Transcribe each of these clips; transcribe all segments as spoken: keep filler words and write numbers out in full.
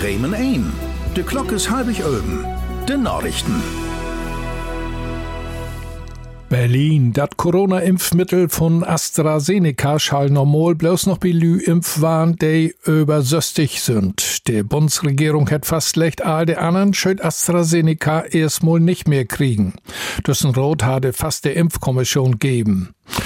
Bremen ein. De Glock is halbig oben. De Nachrichten. Berlin. Dat Corona-Impfmittel von AstraZeneca schall normal bloß noch bei Lü Impfwahn, die übersüstig sind. Die Bundesregierung hat fast schlecht all die anderen schuld AstraZeneca erstmal nicht mehr kriegen. Dessen Rot hatte fast der Impfkommission geben.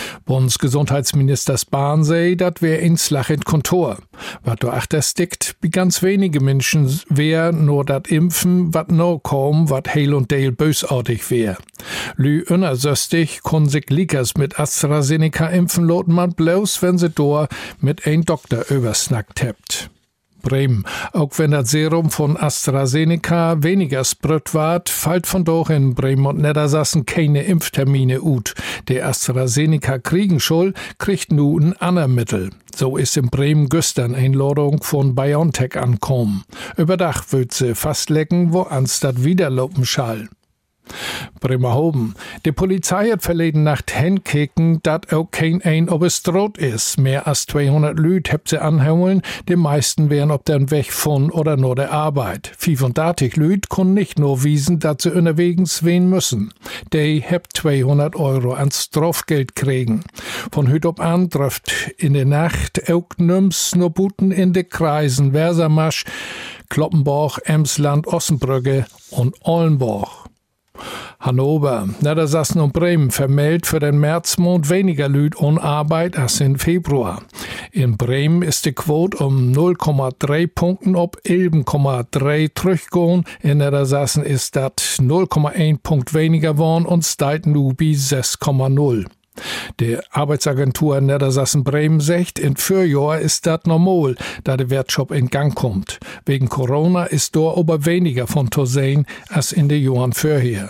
Bundesgesundheitsminister Spahn sei, dat wär ein Schlag in Kontor. Wat do achter stickt, wie ganz wenige Menschen wär nur dat Impfen, wat no kaum, wat heil und deil bösartig wär. Lü unersöstig kon sich Likas mit AstraZeneca impfen loten man bloß, wenn se do mit ein Doktor übersnackt hebt. Bremen. Auch wenn das Serum von AstraZeneca weniger sprüt ward, fällt von doch in Bremen und Niedersachsen keine Impftermine ut. Der AstraZeneca kriegen schul, kriegt nu ein ander Mittel. So ist in Bremen gestern Einladung von BioNTech ankommen. Überdach wird sie fast lecken, wo anstatt wieder lopen schall. Bremerhoven. Die Polizei hat verleden Nacht hinkeken, dat auch kein ein ob es droht is. Mehr als zweihundert Lüd hebt sie anholen, die meisten wären ob den Weg von oder nur der Arbeit. fünfunddreißig Lüd können nicht nur wiesen, dat sie unterwegs wen müssen. Die hebt zweihundert Euro ans Strafgeld kriegen. Von hüt ob an trifft in der Nacht auch nüms nur Buten in de Kreisen Versamarsch, Kloppenborg, Emsland, Ossenbrücke und Ollenborg. Hannover, Niedersachsen und Bremen vermeldet für den Märzmonat weniger Lüd ohne Arbeit als im Februar. In Bremen ist die Quote um null Komma drei Punkten ob elf Komma drei zurückgegangen. In Niedersachsen ist das null Komma eins Punkt weniger geworden und steigt nu bei sechs Komma null. Die Arbeitsagentur Niedersachsen-Bremen sagt, in Vorjahr ist das normal, da der Wertschop in Gang kommt. Wegen Corona ist dort aber weniger von zu sehen als in den Jahren vorher.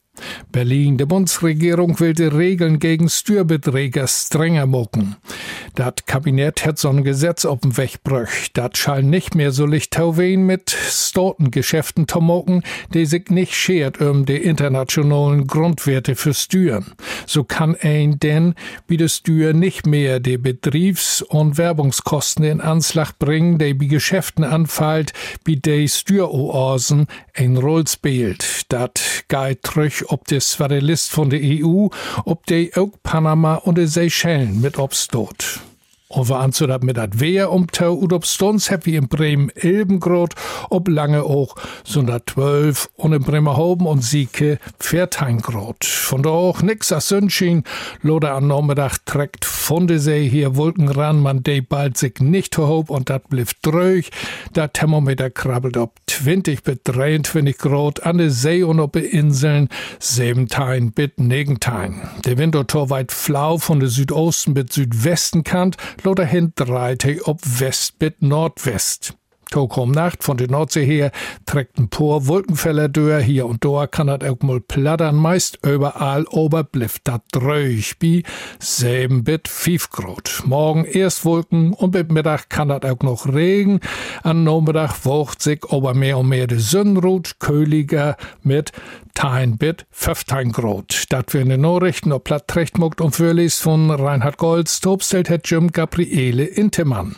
Berlin. Die Bundesregierung will die Regeln gegen Steuerbeträger strenger mucken. Das Kabinett hat so ein Gesetz auf den Weg gebracht. Das schall nicht mehr so licht tauwen mit Stortengeschäften zu mucken, die sich nicht schert um die internationalen Grundwerte für Steuern. So kann ein denn wie die Steuer nicht mehr die Betriebs- und Werbungskosten in Anschlag bringen, die bei Geschäften anfällt, wie die Steueroasen ein Roll spielt. Das geht zurück ob der Svarelist von der E U, ob die auch Panama und die Seychellen mit obstot. Und wir an dat mit dat Wehr umtau und ob Stons hab wie in Bremen elf Grad, ob lange auch so zwölf und in Bremerhoven und Sieke vierzehn Grad. Von da auch nix als Sonnenschein, Lode am Nachmittag trägt von der See hier Wolken ran, man de bald sich nicht hoch und dat blieb dröch. Dat Thermometer krabbelt ob zwanzig bis dreiundzwanzig Grad, an der See und ob Inseln siebzehn bis neunzehn. Der Wind dort weit flau von der Südosten bis Südwesten kant, Loder hin dreite ob West bis Nordwest. Tog um Nacht von der Nordsee her trägt ein paar Wolkenfeller durch. Hier und da kann das auch mal plattern. Meist überall ober blifft das dröch wie sieben bis fünf Grad. Morgen erst Wolken und bis Mittag kann das auch noch Regen. Am Nachmittag wogt sich aber mehr und mehr die Sonnenrut, köhliger mit zehn bis fünfzehn Grad. Das für eine Nachrichten, ob platt recht muckt und fürliest von Reinhard Golds, Tobstelt hat Jim Gabriele Intemann.